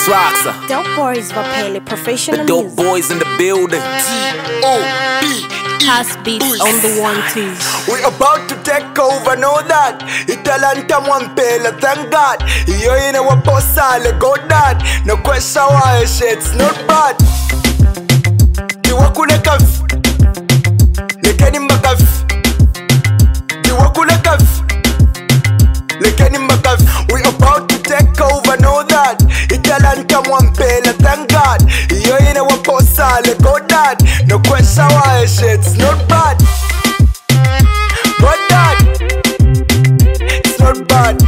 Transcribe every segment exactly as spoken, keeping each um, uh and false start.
Swaxa. Dope boys Vapele, professional The dope music. boys in the building. House beats on the one twos. We about to take over, know that. Italanta mwampela, thank God. Iyo ine waposale, go dad. No question why shit's not bad. Tiwakule kaf Lekeni mbakaf Tiwakule kaf Lekeni mbakaf. We about to take over, know that. Italanta mwampela, thank God. Iyo ine waposale, go dad. No question why shit's not bad. But that it's not bad.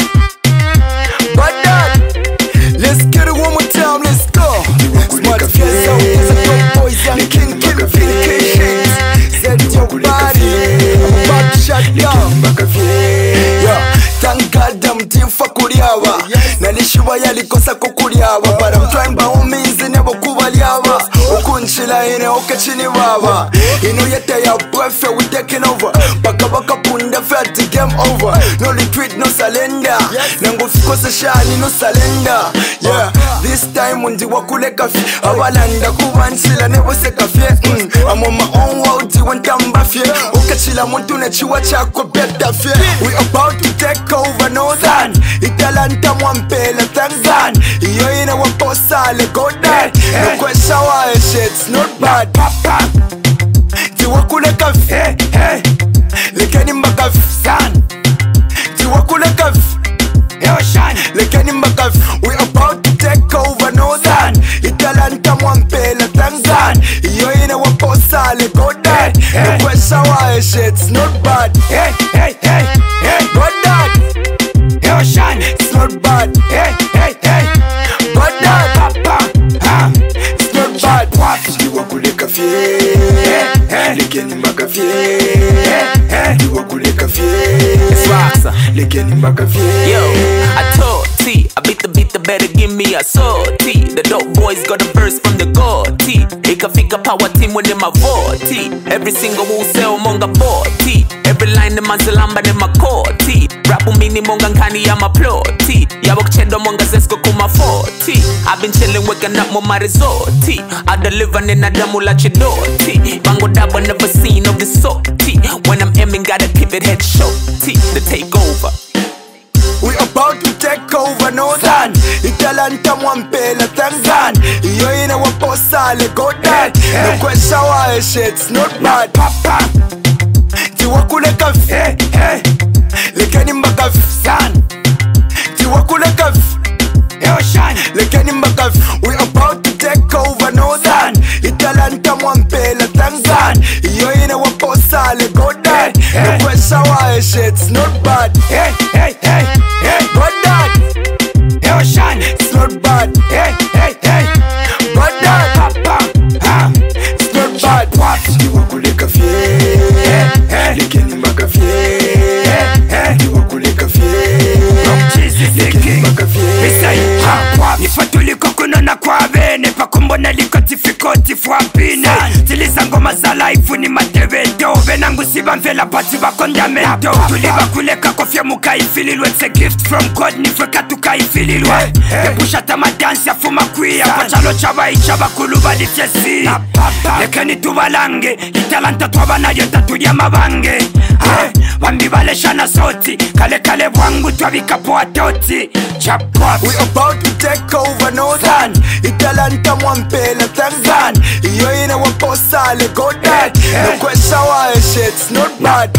But that let's get it one more time, let's go. Smart girls out, there's a dope boys and king king vindications. Set your body, I'm about to shut down. Yeah, thank God I'm team for Kuriawa. Nalishiwa yalikosa kukuliawa, but I'm trying by all means never kubaliawa. Ukunchila ine okachini wawa. Inu yete ya breath, we taking over. Baka baka punda felt the game over. No retreat, no surrender. Nango fikosa shani, no surrender. Yeah, this time undi wakule kafi. Awalanda kubanchila nebo se kafi. I'm on my own world, one tamba fie. Ukachila muntu nechiwa chako beta fie. We about to take over, no that. Italanta mwampela, thank God. Iyo ine waposale, go dead. No question why shit's not bad. Tiwakule kafi, hey, hey. Lekeni mbakafi, san. Tiwakule kafi, yo shan. Lekeni mbakafi. We about to take over, no that. Italanta mwampela, thank God. Iyo ine waposale, go dead. No question why shit's not bad. Hey, hey, hey, hey. But that, yo shan. It's not bad. Hey, hey, hey. But that, ah, it's not bad. Tiwakule kafi, Lekeni mbakafi, Tiwakule kafi, Swaxa. Lekeni mbakafi. Yo, I told T, I beat the beat, the better give me a sortie. The dope boys got a verse from the god T. Ikafika power team when them a forty. Every single who sell monga forty. Every line them a zalamba them a koti. Rapu mini monga nkani ya maploti. Yabok chedo monga zesko kuma forty. I've been chillin' waking up more my resort. I deliver in a damula chidoti. Bango dabo never seen of the salty. When I'm aiming gotta keep it head short. The takeover. We about to take over, no that. Italanta mwampela, thank God. Iyo ine waposale, go dead. No question why shit's not bad. Tiwakule kafi, hey, hey. Lekeni mbakafi, san. Tiwakule kafi, yo shan. Lekeni mbakafi. We about to take over, no that. Italanta mwampela, thank God. Iyo ine waposale, go dead. No question why shit's not bad. Hey, hey, hey, hey. But that, yo shan. It's not bad. Hey, hey, hey. But that, ah, it's not bad. Tiwakule kafi, Lekeni mbakafi, Tiwakule kafi, Lekeni mbakafi. Nifatuliko kunona kwa bene pakumbona liko tifikoti fuapine Tiliza ngoma za life ni mateveto Venangu siba mvela pati bakondamento Tuliba kuleka kofya muka ifililwe It's a gift from God nifweka tuka ifililwe Nepusha tamadansi ya fuma kuya Kwa chalo chaba ichaba kuluba lifyesi Lekeni tuwalange Italanta tuwabana yota tulia mabange Wambi wale shana soti Kale kale wangu tuwabika poa toti Chapot. We about to take over, no that. Italanta mwampela, thank God. Iyo ine waposale, go dead. No question why shit's not bad.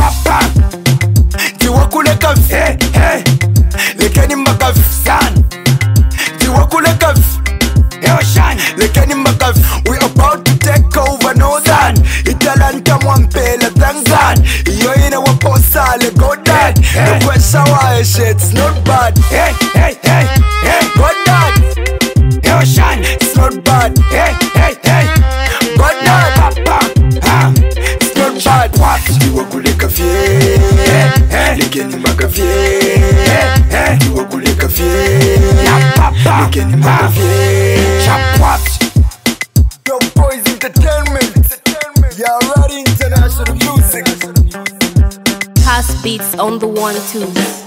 Tiwakule kafi, hey, hey. Lekeni mbakafi, san. Tiwakule kafi, yo shan. Lekeni mbakafi. We about to take over, no that. Italanta mwampela, thank God. Iyo ine waposale, go dead. No question why shit's not bad. Hey, hey, hey, hey. But that, yo shan. It's not bad. Hey, hey, hey. But that, ah, it's not bad. Tiwakule kafi, Lekeni mbakafi, Tiwakule kafi, Lekeni mbakafi. Yo boys entertainment, yeah, ready international music. House beats on the one twos.